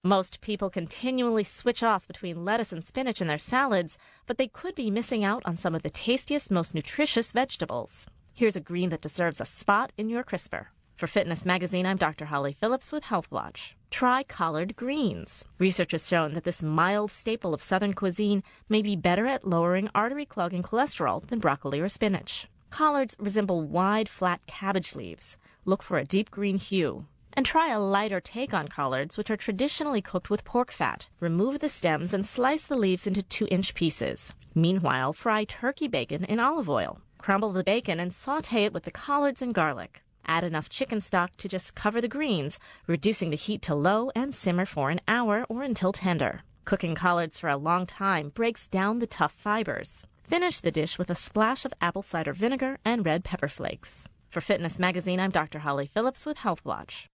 Most people continually switch off between lettuce and spinach in their salads, but they could be missing out on some of the tastiest, most nutritious vegetables. Here's a green that deserves a spot in your crisper. For Fitness Magazine, I'm Dr. Holly Phillips with Health Watch. Try collard greens. Research has shown that this mild staple of Southern cuisine may be better at lowering artery-clogging cholesterol than broccoli or spinach. Collards resemble wide, flat cabbage leaves. Look for a deep green hue. And try a lighter take on collards, which are traditionally cooked with pork fat. Remove the stems and slice the leaves into 2-inch pieces. Meanwhile, fry turkey bacon in olive oil. Crumble the bacon and saute it with the collards and garlic. Add enough chicken stock to just cover the greens, reducing the heat to low, and simmer for an hour or until tender. Cooking collards for a long time breaks down the tough fibers. Finish the dish with a splash of apple cider vinegar and red pepper flakes. For Fitness Magazine, I'm Dr. Holly Phillips with Health Watch.